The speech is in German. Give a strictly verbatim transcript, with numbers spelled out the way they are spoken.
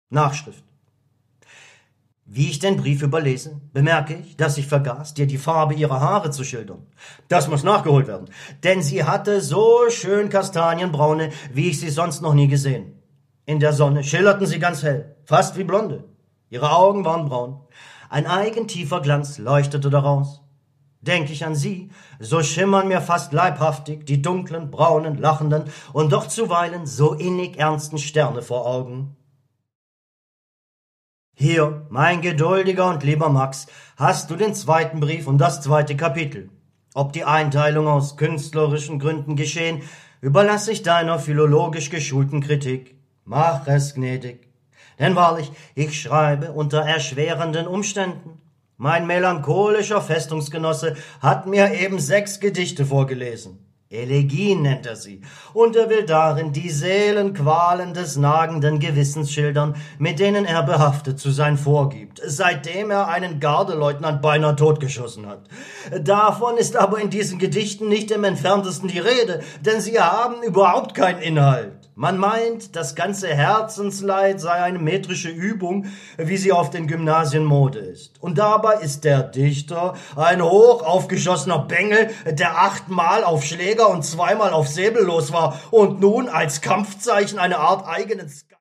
Nachschrift. Wie ich den Brief überlese, bemerke ich, dass ich vergaß, dir die Farbe ihrer Haare zu schildern. Das muss nachgeholt werden, denn sie hatte so schön kastanienbraune, wie ich sie sonst noch nie gesehen. In der Sonne schillerten sie ganz hell, fast wie Blonde. Ihre Augen waren braun. Ein eigentiefer Glanz leuchtete daraus. Denk ich an sie, so schimmern mir fast leibhaftig die dunklen, braunen, lachenden und doch zuweilen so innig ernsten Sterne vor Augen. Hier, mein geduldiger und lieber Max, hast du den zweiten Brief und das zweite Kapitel. Ob die Einteilung aus künstlerischen Gründen geschehen, überlasse ich deiner philologisch geschulten Kritik. Mach es gnädig. Denn wahrlich, ich schreibe unter erschwerenden Umständen. Mein melancholischer Festungsgenosse hat mir eben sechs Gedichte vorgelesen. Elegien nennt er sie, und er will darin die Seelenqualen des nagenden Gewissens schildern, mit denen er behaftet zu sein vorgibt, seitdem er einen Gardeleutnant beinahe totgeschossen hat. Davon ist aber in diesen Gedichten nicht im entferntesten die Rede, denn sie haben überhaupt keinen Inhalt. Man meint, das ganze Herzensleid sei eine metrische Übung, wie sie auf den Gymnasien Mode ist. Und dabei ist der Dichter ein hoch aufgeschossener Bengel, der achtmal auf Schläger und zweimal auf Säbel los war und nun als Kampfzeichen eine Art eigenen